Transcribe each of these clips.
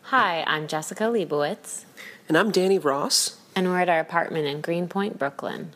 Hi, I'm Jessica Leibowitz, And I'm Danny Ross. and we're at our apartment in Greenpoint, Brooklyn.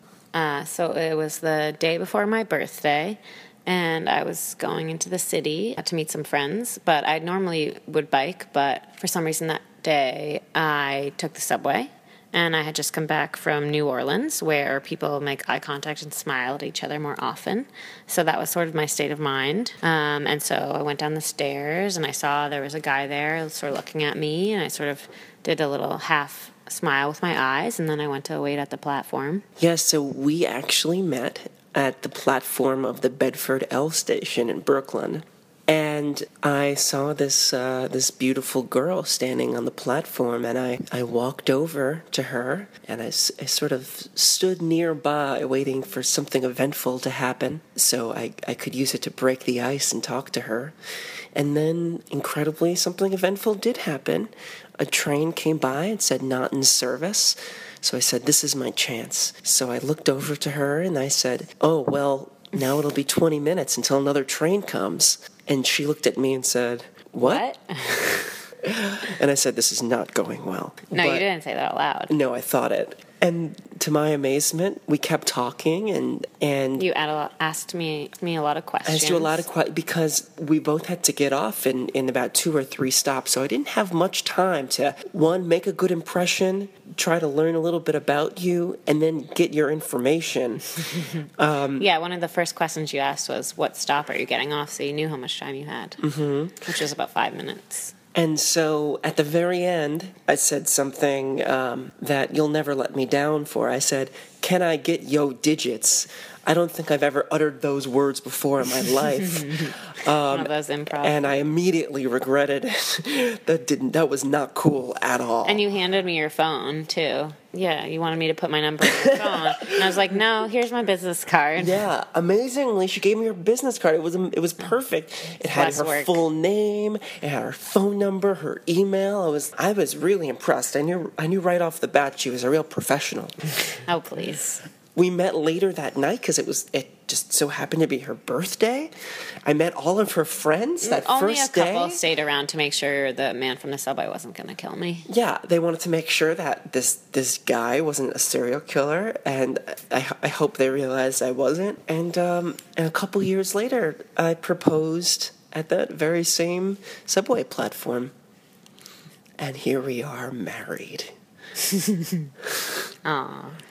So it was the day before my birthday, and I was going into the city to meet some friends, but I normally would bike, but for some reason that day I took the subway, and I had just come back from New Orleans, where people make eye contact and smile at each other more often. So that was sort of my state of mind. And so I went down the stairs, and I saw there was a guy there sort of looking at me, and I sort of did a little half smile with my eyes, and then I went to wait at the platform. Yes, so we actually met at the platform of the Bedford L station in Brooklyn. And I saw this beautiful girl standing on the platform, and I walked over to her, and I sort of stood nearby waiting for something eventful to happen so I could use it to break the ice and talk to her. And then, incredibly, something eventful did happen. A train came by and said, "Not in service." So I said, "This is my chance." So I looked over to her and I said, "Oh, well, now it'll be 20 minutes until another train comes." And she looked at me and said, "What?" And I said, "This is not going well." No, But you didn't say that out loud. No, I thought it. And to my amazement, we kept talking and You asked me a lot of questions. I asked you a lot of questions because we both had to get off in about 2 or 3 stops. So I didn't have much time to, one, make a good impression, try to learn a little bit about you, and then get your information. Yeah, one of the first questions you asked was, what stop are you getting off? So you knew how much time you had, which was about 5 minutes. And so at the very end, I said something that you'll never let me down for. I said, "Can I get yo digits?" I don't think I've ever uttered those words before in my life. One of those improv. And I immediately regretted it. That was not cool at all. And you handed me your phone, too. Yeah, you wanted me to put my number in your phone. And I was like, no, here's my business card. Yeah, amazingly, she gave me her business card. It was perfect. It had Less her work. full name, it had her phone number, her email. I was really impressed. I knew right off the bat she was a real professional. Oh, please. We met later that night because it just so happened to be her birthday. I met all of her friends that Only first a couple day. stayed around to make sure the man from the subway wasn't going to kill me. Yeah, they wanted to make sure that this guy wasn't a serial killer, and I hope they realized I wasn't. And a couple years later, I proposed at that very same subway platform, and here we are, married. Aw.